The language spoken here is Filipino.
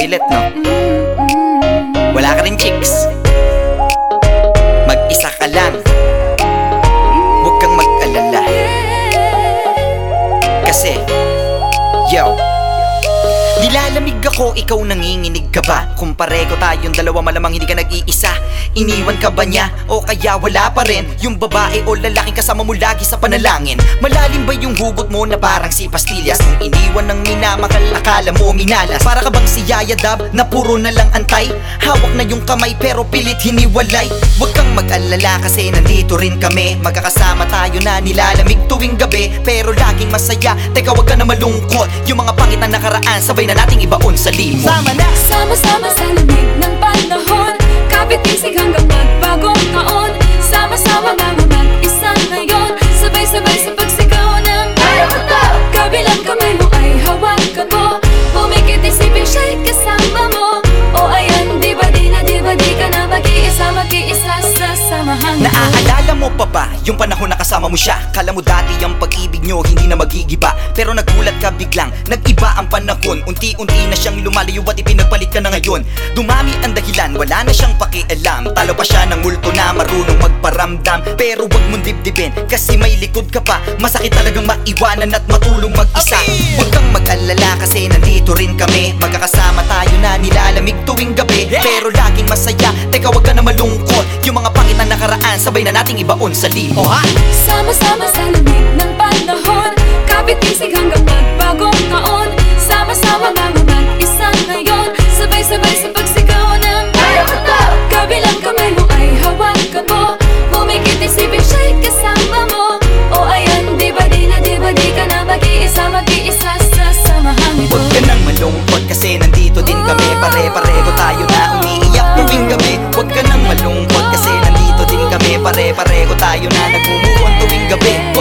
toilet, no? Wala ka rin chicks, mag-isa ka lang, huwag kang mag-alala. Kasi, yo, nilalamig ako, ikaw nanginginig ka ba? Kung pareho tayong dalawa, malamang hindi ka nag-iisa. Iniwan ka ba niya o kaya wala pa rin? Yung babae o lalaking kasama mo lagi sa panalangin. Malalim ba yung hugot mo na parang si pastillas? Kung iniwan ng minamahal, akala mo minalas. Para ka bang si Yaya Dab na puro na lang antay? Hawak na yung kamay pero pilit hiniwalay. Huwag kang mag-alala kasi nandito rin kami. Magkakasama tayo na nilalamig tuwing gabi, pero laging masaya. Teka, huwag ka na malungkot. Yung mga pangit na nakaraan, sabay na nating ibaon sa limot. Sama na! Sama-sama sa lamig ng panahon, kapit-isig hanggang magbagong taon. Sama-sama mga mag-isa ngayon, sabay-sabay sa pagsigaw ng kaya mo to! Kabilang kamay mo ay hawakan mo, pumikit isipin siya'y kasama mo. O ayan, di ba di ka na mag-iisa sa samahan mo. Naaalala mo pa ba yung panahon na kasama mo siya? Kala mo dati ang pag-ibig nyo hindi na magigiba, pero nagulat ka biglang, nag-iba ang panahon. Unti-unti na siyang lumalayo at ipinagpalit ka na ngayon. Dumami ang dahilan, wala na siyang pakialam. Talo pa siya ng multo na marunong magparamdam. Pero wag mong dibdibin kasi may likod ka pa. Masakit talagang maiwanan at matulong mag-isa. Huwag kang mag-alala kasi nandito rin kami. Magkakasama tayo na nilalamig tuwing gabi, pero laging masaya. Teka, wag ka na malungkot. Yung mga pangit na nakaraan, sabay na nating ibaon sa limot. Sama-sama sa lamig ng panahon, kapit-isig hanggang magbagong taon. Sama-sama mga mag-isa ngayon, sabay-sabay sa pagsigaw ng kaya mo to! Kabilang kamay mo ay hawakan mo, pumikit isipin siya'y kasama mo. O ayan, di ba di ka na mag-iisa sa samahan mo. Huwag ka nang malungkot kasi nandito din kami. Pare-pareho tayo na umiiyak tuwing gabi. Huwag ka nang malungkot kasi nandito din kami. Pare-pareho tayo na nagmumuon tuwing gabi.